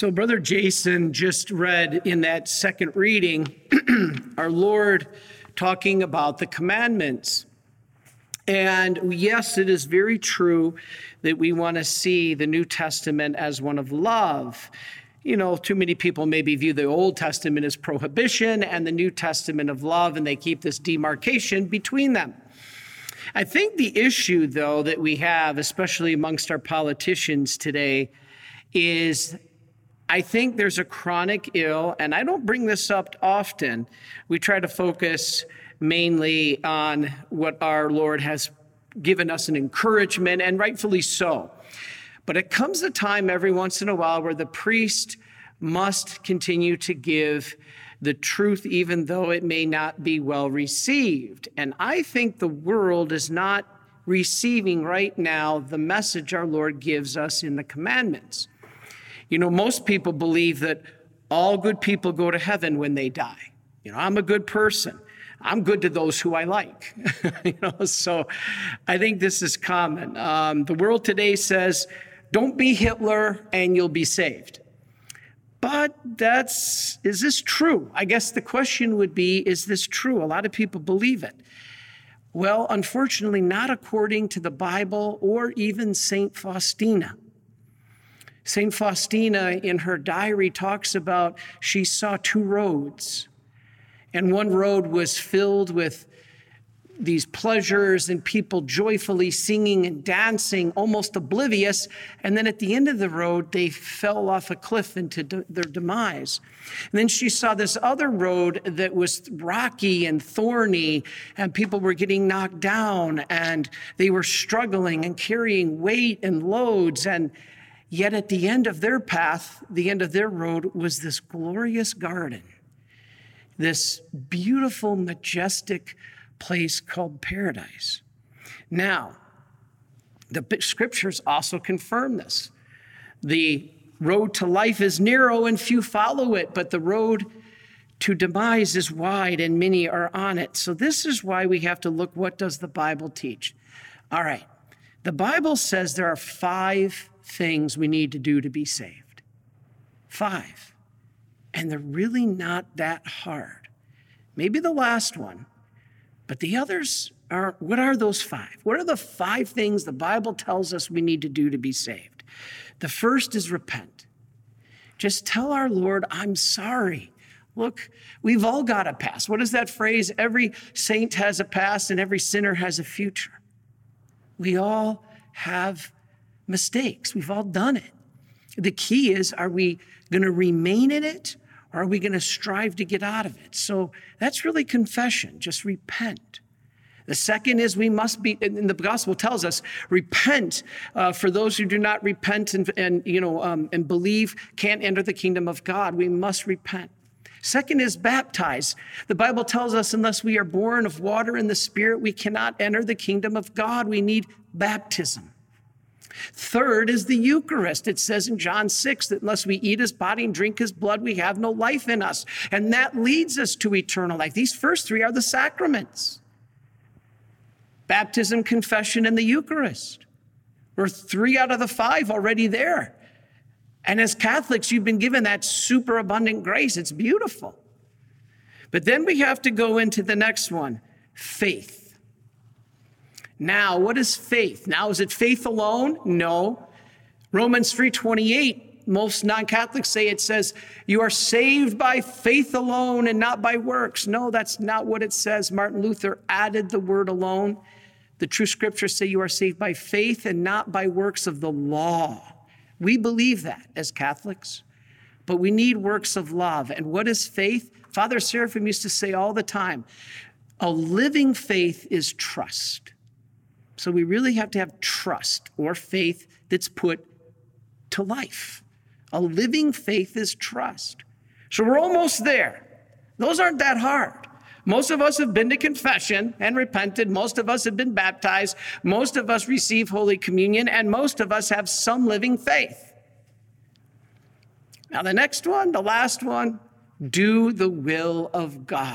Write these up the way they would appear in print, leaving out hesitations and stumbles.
So Brother Jason just read in that second reading, our Lord talking about the commandments. And yes, it is very true that we want to see the New Testament as one of love. You know, too many people maybe view the Old Testament as prohibition and the New Testament of love, and they keep this demarcation between them. I think the issue, though, that we have, especially amongst our politicians today, is I think there's a chronic ill, and I don't bring this up often. We try to focus mainly on what our Lord has given us an encouragement, and rightfully so. But it comes a time every once in a while where the priest must continue to give the truth, even though it may not be well received. And I think the world is not receiving right now the message our Lord gives us in the commandments. You know, most people believe that all good people go to heaven when they die. You know, I'm a good person. I'm good to those who I like. So I think this is common. The world today says, don't be Hitler and you'll be saved. But is this true? I guess the question would be, is this true? A lot of people believe it. Well, unfortunately, not according to the Bible or even St. Faustina. St. Faustina, in her diary, talks about she saw two roads. And one road was filled with these pleasures and people joyfully singing and dancing, almost oblivious. And then at the end of the road, they fell off a cliff into their demise. And then she saw this other road that was rocky and thorny, and people were getting knocked down, and they were struggling and carrying weight and loads. And yet at the end of their path, the end of their road, was this glorious garden, this beautiful, majestic place called paradise. Now, the scriptures also confirm this. The road to life is narrow and few follow it, but the road to demise is wide and many are on it. So this is why we have to look, what does the Bible teach? All right, the Bible says there are 5 things we need to do to be saved. 5. And they're really not that hard. Maybe the last one, but the others are, what are those 5? What are the 5 things the Bible tells us we need to do to be saved? The first is repent. Just tell our Lord, I'm sorry. Look, we've all got a past. What is that phrase? Every saint has a past and every sinner has a future. We all have mistakes. We've all done it. The key is, are we going to remain in it, or are we going to strive to get out of it? So that's really confession. Just repent. The second is we must be, and the gospel tells us, repent. For those who do not repent and believe can't enter the kingdom of God. We must repent. Second is baptize. The Bible tells us unless we are born of water and the Spirit, we cannot enter the kingdom of God. We need baptism. Third is the Eucharist. It says in John 6 that unless we eat his body and drink his blood, we have no life in us. And that leads us to eternal life. These first 3 are the sacraments: baptism, confession, and the Eucharist. We're 3 out of the 5 already there. And as Catholics, you've been given that superabundant grace. It's beautiful. But then we have to go into the next one, faith. Now, what is faith? Now, is it faith alone? No. Romans 3:28, most non-Catholics say it says, you are saved by faith alone and not by works. No, that's not what it says. Martin Luther added the word alone. The true scriptures say you are saved by faith and not by works of the law. We believe that as Catholics, but we need works of love. And what is faith? Father Seraphim used to say all the time, a living faith is trust. So we really have to have trust or faith that's put to life. A living faith is trust. So we're almost there. Those aren't that hard. Most of us have been to confession and repented. Most of us have been baptized. Most of us receive Holy Communion, and most of us have some living faith. Now the next one, the last one, do the will of God.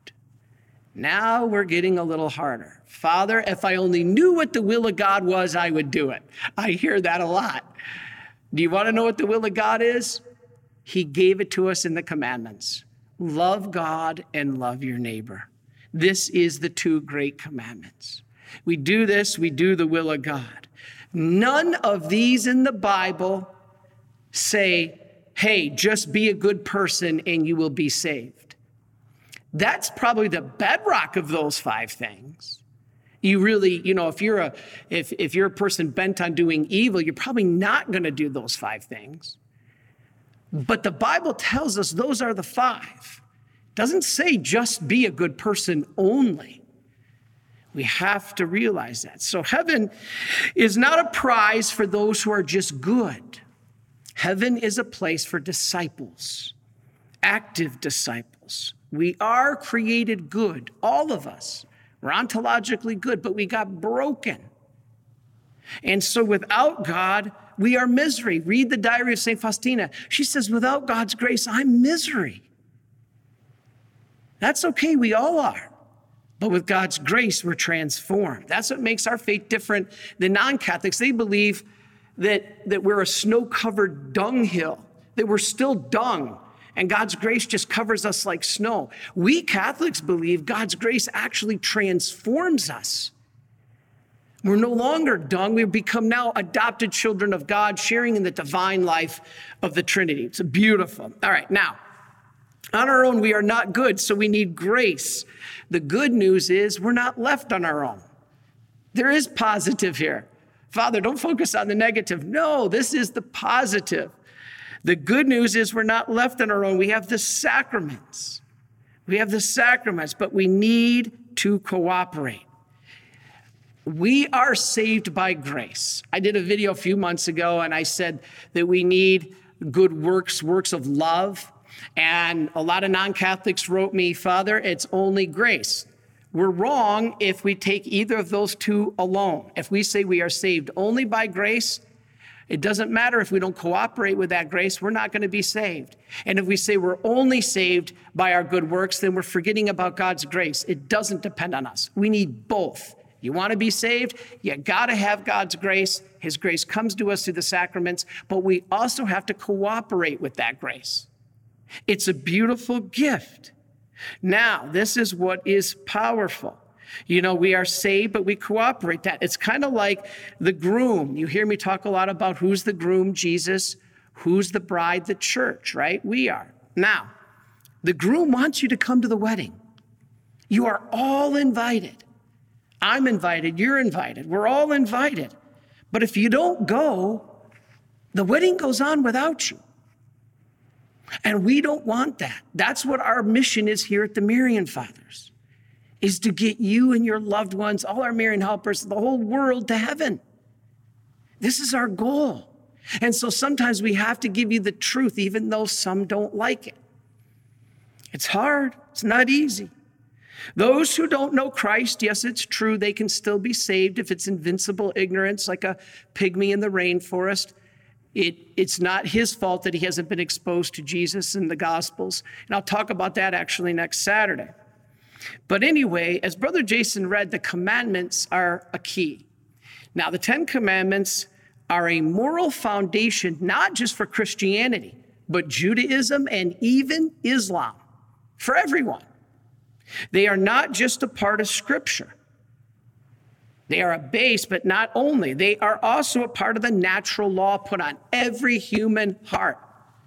Now we're getting a little harder. Father, if I only knew what the will of God was, I would do it. I hear that a lot. Do you want to know what the will of God is? he gave it to us in the commandments. Love God and love your neighbor. This is the two great commandments. We do this, we do the will of God. None of these in the Bible say, hey, just be a good person and you will be saved. That's probably the bedrock of those 5 things. You really, if you're a person bent on doing evil, you're probably not going to do those 5 things. But the Bible tells us those are the 5. It doesn't say just be a good person only. We have to realize that. So heaven is not a prize for those who are just good. Heaven is a place for disciples, active disciples. We are created good, all of us. We're ontologically good, but we got broken. And so without God, we are misery. Read the diary of St. Faustina. She says, without God's grace, I'm misery. That's okay, we all are. But with God's grace, we're transformed. That's what makes our faith different than non-Catholics. They believe that we're a snow-covered dunghill, that we're still dung, and God's grace just covers us like snow. We Catholics believe God's grace actually transforms us. We're no longer dung. We've become now adopted children of God, sharing in the divine life of the Trinity. It's beautiful. All right, now, on our own, we are not good, so we need grace. The good news is we're not left on our own. There is positive here. Father, don't focus on the negative. No, this is the positive. The good news is we're not left on our own. We have the sacraments. We have the sacraments, but we need to cooperate. We are saved by grace. I did a video a few months ago, and I said that we need good works of love. And a lot of non-Catholics wrote me, Father, it's only grace. We're wrong if we take either of those two alone. If we say we are saved only by grace, it doesn't matter if we don't cooperate with that grace, we're not going to be saved. And if we say we're only saved by our good works, then we're forgetting about God's grace. It doesn't depend on us. We need both. You want to be saved? You got to have God's grace. His grace comes to us through the sacraments, but we also have to cooperate with that grace. It's a beautiful gift. Now, this is what is powerful. We are saved, but we cooperate. That it's kind of like the groom. You hear me talk a lot about who's the groom, Jesus, who's the bride, the church, right? We are. Now, the groom wants you to come to the wedding. You are all invited. I'm invited. You're invited. We're all invited. But if you don't go, the wedding goes on without you. And we don't want that. That's what our mission is here at the Marian Fathers, is to get you and your loved ones, all our Marian helpers, the whole world to heaven. This is our goal. And so sometimes we have to give you the truth, even though some don't like it. It's hard. It's not easy. Those who don't know Christ, yes, it's true, they can still be saved if it's invincible ignorance, like a pygmy in the rainforest. It's not his fault that he hasn't been exposed to Jesus and the Gospels. And I'll talk about that actually next Saturday. But anyway, as Brother Jason read, the commandments are a key. Now, the 10 Commandments are a moral foundation, not just for Christianity, but Judaism and even Islam, for everyone. They are not just a part of Scripture. They are a base, but not only. They are also a part of the natural law put on every human heart.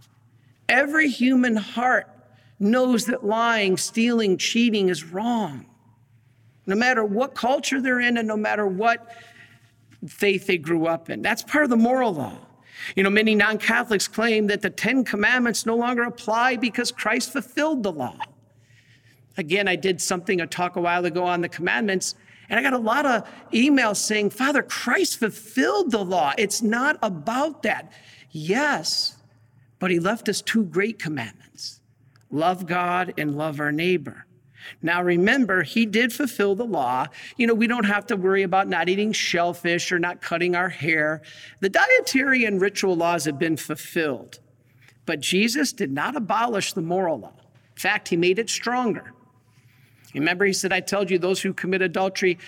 Every human heart knows that lying, stealing, cheating is wrong. No matter what culture they're in and no matter what faith they grew up in. That's part of the moral law. Many non-Catholics claim that the 10 Commandments no longer apply because Christ fulfilled the law. Again, I did a talk a while ago on the commandments, and I got a lot of emails saying, Father, Christ fulfilled the law. It's not about that. Yes, but he left us 2 great commandments. Love God and love our neighbor. Now remember, he did fulfill the law. We don't have to worry about not eating shellfish or not cutting our hair. The dietary and ritual laws have been fulfilled. But Jesus did not abolish the moral law. In fact, he made it stronger. Remember, he said, I told you those who commit adultery,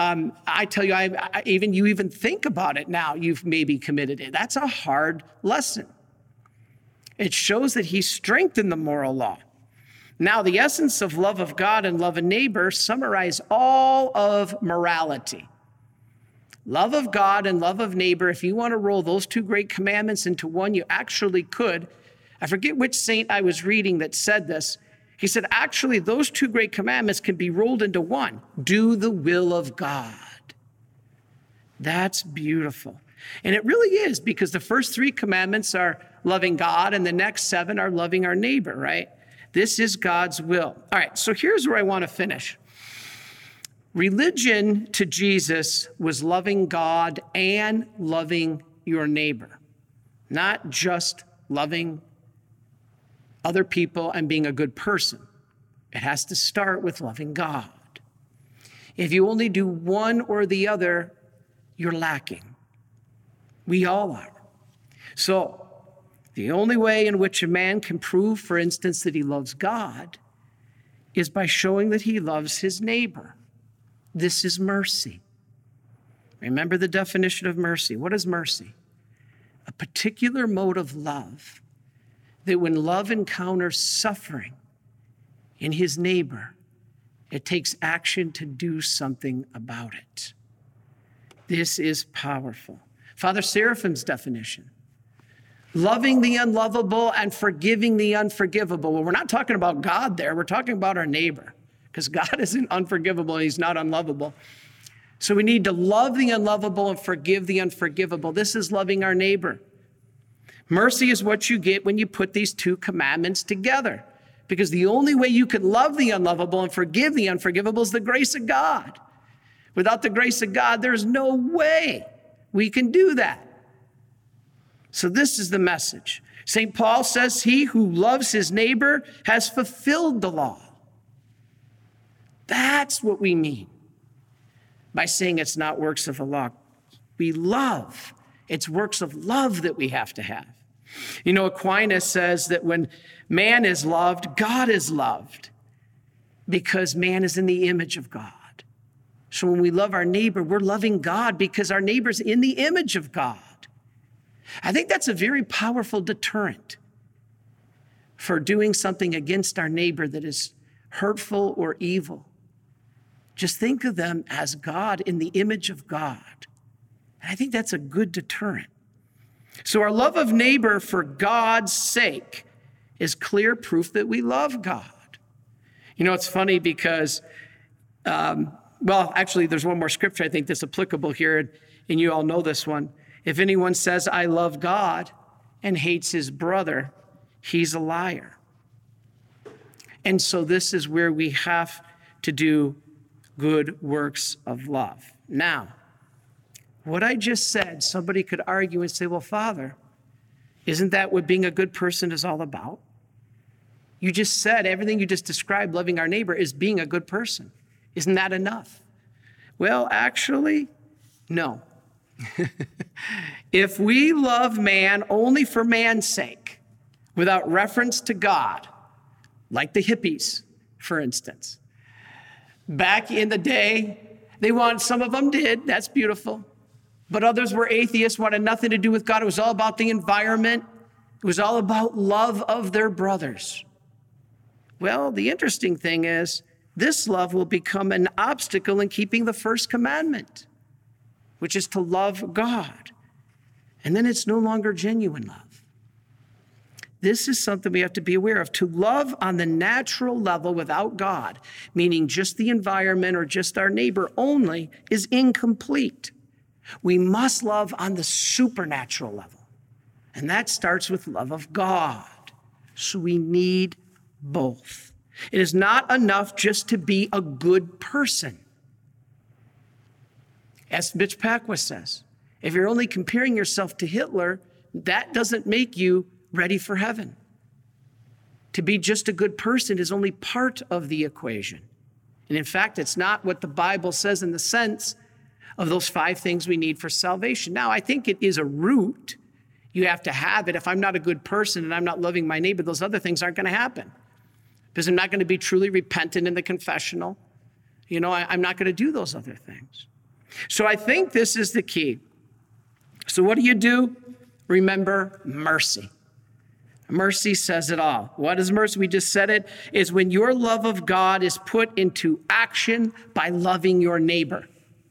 I tell you, you even think about it now, you've maybe committed it. That's a hard lesson. It shows that he strengthened the moral law. Now, the essence of love of God and love of neighbor summarize all of morality. Love of God and love of neighbor, if you want to roll those two great commandments into one, you actually could. I forget which saint I was reading that said this. He said, actually, those two great commandments can be rolled into one. Do the will of God. That's beautiful. And it really is, because the first 3 commandments are loving God and the next 7 are loving our neighbor, right? This is God's will. All right, so here's where I want to finish. Religion to Jesus was loving God and loving your neighbor, not just loving other people and being a good person. It has to start with loving God. If you only do one or the other, you're lacking. We all are. So the only way in which a man can prove, for instance, that he loves God is by showing that he loves his neighbor. This is mercy. Remember the definition of mercy. What is mercy? A particular mode of love that when love encounters suffering in his neighbor, it takes action to do something about it. This is powerful. Father Seraphim's definition. Loving the unlovable and forgiving the unforgivable. Well, we're not talking about God there. We're talking about our neighbor, because God isn't unforgivable and he's not unlovable. So we need to love the unlovable and forgive the unforgivable. This is loving our neighbor. Mercy is what you get when you put these 2 commandments together, because the only way you can love the unlovable and forgive the unforgivable is the grace of God. Without the grace of God, there's no way we can do that. So this is the message. St. Paul says, he who loves his neighbor has fulfilled the law. That's what we mean by saying it's not works of the law. We love. It's works of love that we have to have. You know, Aquinas says that when man is loved, God is loved, because man is in the image of God. So when we love our neighbor, we're loving God because our neighbor's in the image of God. I think that's a very powerful deterrent for doing something against our neighbor that is hurtful or evil. Just think of them as God, in the image of God. And I think that's a good deterrent. So our love of neighbor for God's sake is clear proof that we love God. You know, it's funny because, actually, there's one more scripture I think that's applicable here, and you all know this one. If anyone says, I love God, and hates his brother, he's a liar. And so this is where we have to do good works of love. Now, what I just said, somebody could argue and say, well, Father, isn't that what being a good person is all about? You just said everything you just described, loving our neighbor, is being a good person. Isn't that enough? Well, actually, no. If we love man only for man's sake, without reference to God, like the hippies, for instance, back in the day, some of them did, that's beautiful, but others were atheists, wanted nothing to do with God. It was all about the environment. It was all about love of their brothers. Well, the interesting thing is, this love will become an obstacle in keeping the first commandment, which is to love God. And then it's no longer genuine love. This is something we have to be aware of. To love on the natural level without God, meaning just the environment or just our neighbor only, is incomplete. We must love on the supernatural level. And that starts with love of God. So we need both. It is not enough just to be a good person. As Mitch Pacwa says, if you're only comparing yourself to Hitler, that doesn't make you ready for heaven. To be just a good person is only part of the equation. And in fact, it's not what the Bible says in the sense of those 5 things we need for salvation. Now, I think it is a root. You have to have it. If I'm not a good person and I'm not loving my neighbor, those other things aren't going to happen. Because I'm not going to be truly repentant in the confessional. You know, I'm not going to do those other things. So I think this is the key. So what do? Remember mercy. Mercy says it all. What is mercy? We just said it, is when your love of God is put into action by loving your neighbor.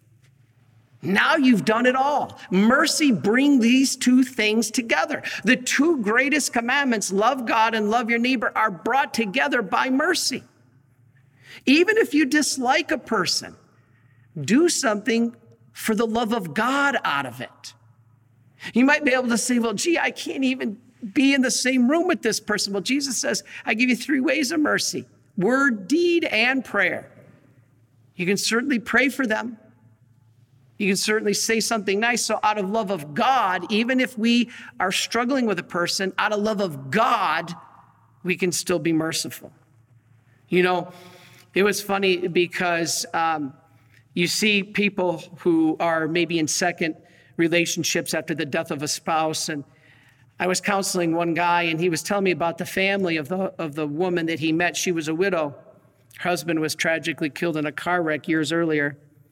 Now you've done it all. Mercy brings these two things together. The two greatest commandments, love God and love your neighbor, are brought together by mercy. Even if you dislike a person, do something for the love of God out of it. You might be able to say, well, gee, I can't even be in the same room with this person. Well, Jesus says, I give you 3 ways of mercy: word, deed, and prayer. You can certainly pray for them. You can certainly say something nice. So out of love of God, even if we are struggling with a person, out of love of God, we can still be merciful. You know, it was funny because you see people who are maybe in second relationships after the death of a spouse. And I was counseling one guy, and he was telling me about the family of the woman that he met. She was a widow. Her husband was tragically killed in a car wreck years earlier.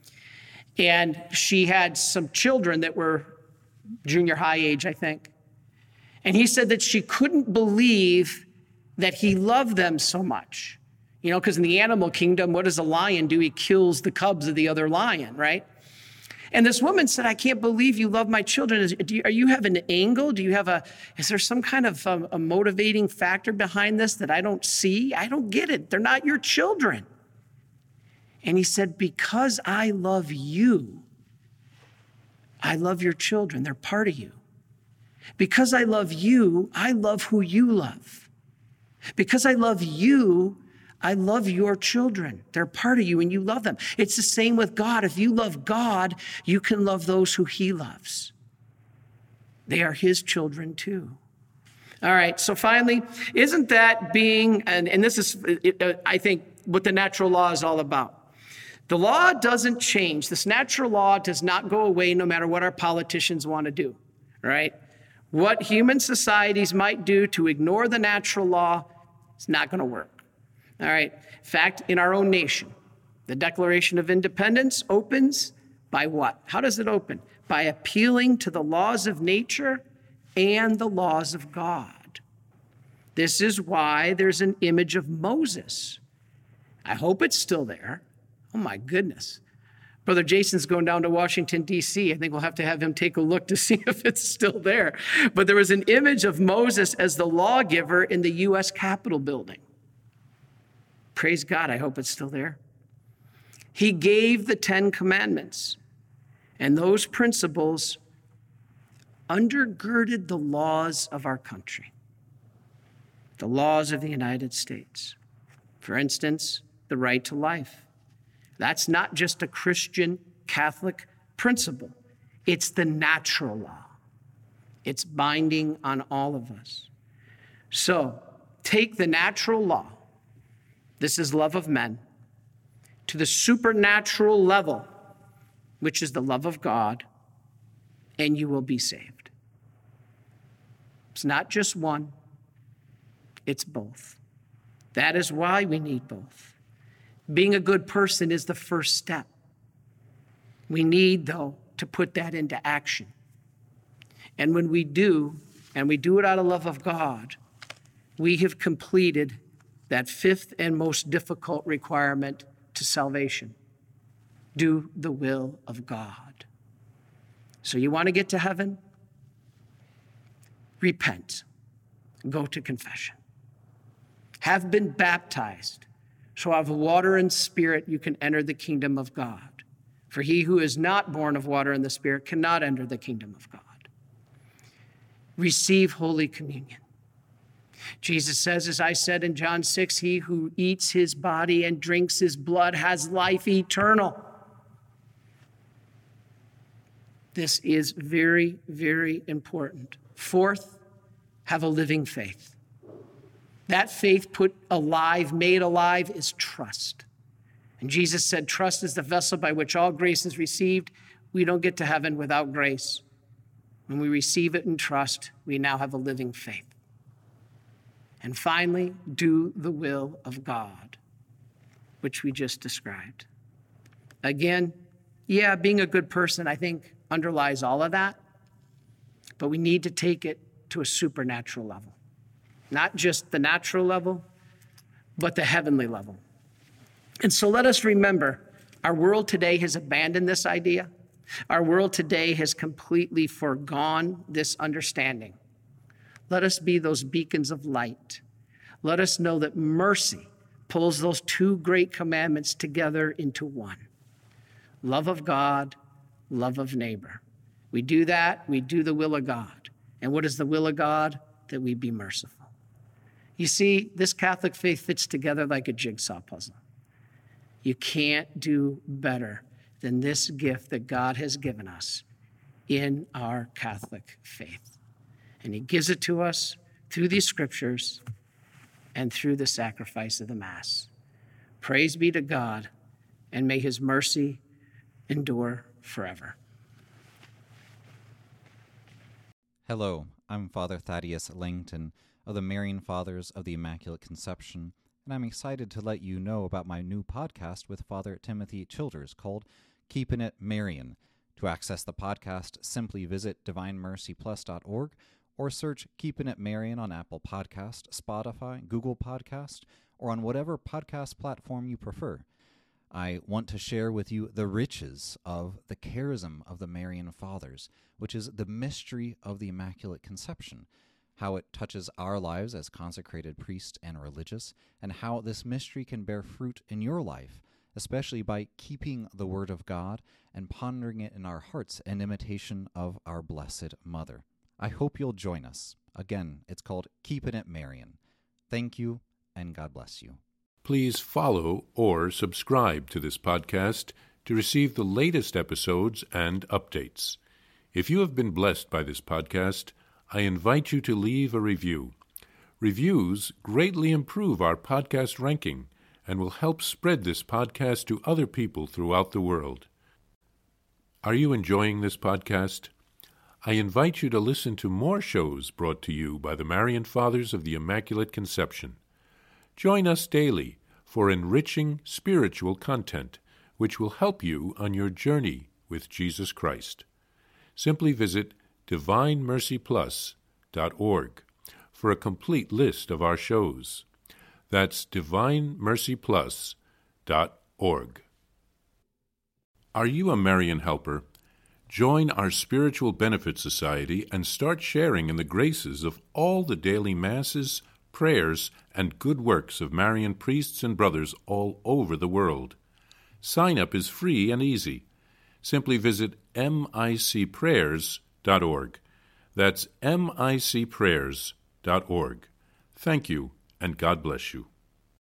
And she had some children that were junior high age, I think. And he said that she couldn't believe that he loved them so much. You know, because in the animal kingdom, what does a lion do? He kills the cubs of the other lion, right? And this woman said, I can't believe you love my children. Are you have an angle? Is there some kind of a motivating factor behind this that I don't see? I don't get it. They're not your children. And he said, because I love you, I love your children. They're part of you. Because I love you, I love who you love. Because I love you, I love your children. They're part of you and you love them. It's the same with God. If you love God, you can love those who he loves. They are his children too. All right, so finally, isn't that being, and this is, I think, what the natural law is all about. The law doesn't change. This natural law does not go away no matter what our politicians want to do, right? What human societies might do to ignore the natural law is not going to work. All right. In fact, in our own nation, the Declaration of Independence opens by what? How does it open? By appealing to the laws of nature and the laws of God. This is why there's an image of Moses. I hope it's still there. Oh my goodness. Brother Jason's going down to Washington, D.C. I think we'll have to have him take a look to see if it's still there. But there was an image of Moses as the lawgiver in the U.S. Capitol building. Praise God, I hope it's still there. He gave the 10 commandments, and those principles undergirded the laws of our country, the laws of the United States. For instance, the right to life. That's not just a Christian Catholic principle. It's the natural law. It's binding on all of us. So take the natural law, this is love of men, to the supernatural level, which is the love of God, and you will be saved. It's not just one, it's both. That is why we need both. Being a good person is the first step. We need, though, to put that into action. And when we do, and we do it out of love of God, we have completed that 5th and most difficult requirement to salvation. Do the will of God. So you want to get to heaven? Repent. Go to confession. Have been baptized. So out of water and spirit, you can enter the kingdom of God. For he who is not born of water and the Spirit cannot enter the kingdom of God. Receive Holy Communion. Jesus says, as I said in John 6, he who eats his body and drinks his blood has life eternal. This is very, very important. 4th, have a living faith. That faith put alive, made alive, is trust. And Jesus said, trust is the vessel by which all grace is received. We don't get to heaven without grace. When we receive it in trust, we now have a living faith. And finally, do the will of God, which we just described. Again, yeah, being a good person, I think, underlies all of that. But we need to take it to a supernatural level. not just the natural level, but the heavenly level. And so let us remember, our world today has abandoned this idea. Our world today has completely foregone this understanding. Let us be those beacons of light. Let us know that mercy pulls those two great commandments together into one. Love of God, love of neighbor. We do that, we do the will of God. And what is the will of God? That we be merciful. You see, this Catholic faith fits together like a jigsaw puzzle. You can't do better than this gift that God has given us in our Catholic faith. And he gives it to us through these scriptures and through the sacrifice of the Mass. Praise be to God, and may his mercy endure forever. Hello, I'm Father Thaddeus Langton of the Marian Fathers of the Immaculate Conception, and I'm excited to let you know about my new podcast with Father Timothy Childers called Keeping It Marian. To access the podcast, simply visit divinemercyplus.org or search Keeping It Marian on Apple Podcast, Spotify, Google Podcast, or on whatever podcast platform you prefer. I want to share with you the riches of the charism of the Marian Fathers, which is the mystery of the Immaculate Conception, how it touches our lives as consecrated priests and religious, and how this mystery can bear fruit in your life, especially by keeping the Word of God and pondering it in our hearts in imitation of our Blessed Mother. I hope you'll join us. Again, it's called Keeping It Marian. Thank you, and God bless you. Please follow or subscribe to this podcast to receive the latest episodes and updates. If you have been blessed by this podcast, I invite you to leave a review. Reviews greatly improve our podcast ranking and will help spread this podcast to other people throughout the world. Are you enjoying this podcast? I invite you to listen to more shows brought to you by the Marian Fathers of the Immaculate Conception. Join us daily for enriching spiritual content, which will help you on your journey with Jesus Christ. Simply visit divinemercyplus.org for a complete list of our shows. That's divinemercyplus.org. Are you a Marian helper? Join our Spiritual Benefit Society and start sharing in the graces of all the daily masses, prayers, and good works of Marian priests and brothers all over the world. Sign up is free and easy. Simply visit micprayers.org. That's micprayers.org. Thank you, and God bless you.